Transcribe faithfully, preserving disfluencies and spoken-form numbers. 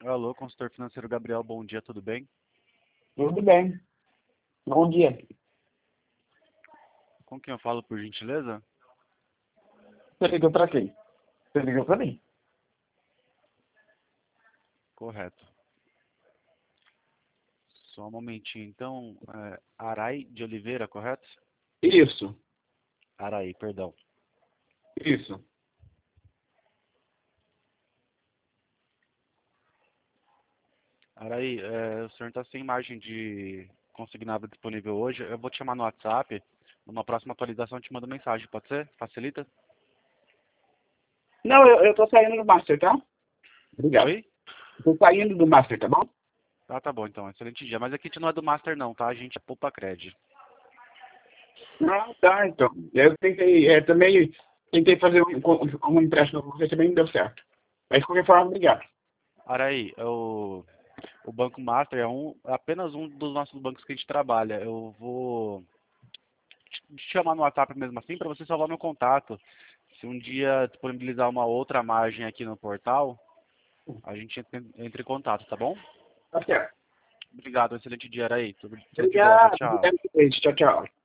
Alô, consultor financeiro Gabriel, bom dia, tudo bem? Tudo bem. Bom dia. Com quem eu falo, por gentileza? Você ligou pra quem? Você ligou pra mim. Correto. Só um momentinho, então. É, Arai de Oliveira, correto? Isso, Arai, perdão. isso. Arai, é, o senhor está sem margem de consignável disponível hoje. Eu vou te chamar no WhatsApp. Numa próxima atualização eu te mando mensagem, pode ser? Facilita? Não, eu, eu tô saindo do Master, tá? Obrigado. Oi? Tô saindo do Master, tá bom? Ah, tá bom então, excelente dia. Mas aqui a gente não é do Master não, tá? A gente é Poupa Cred. Ah, tá, então. Eu tentei, é, também tentei fazer um, um empréstimo com você, também não deu certo. Mas de qualquer forma, obrigado. Arai, o, o Banco Master é, um, é apenas um dos nossos bancos que a gente trabalha. Eu vou te chamar no WhatsApp mesmo assim para você salvar meu contato. Se um dia disponibilizar uma outra margem aqui no portal, a gente entra, entra em contato, tá bom? Tá certo. Obrigado, excelente dia aí. Tudo, tudo de bom, tchau, Obrigado. tchau. Obrigado. Tchau, tchau.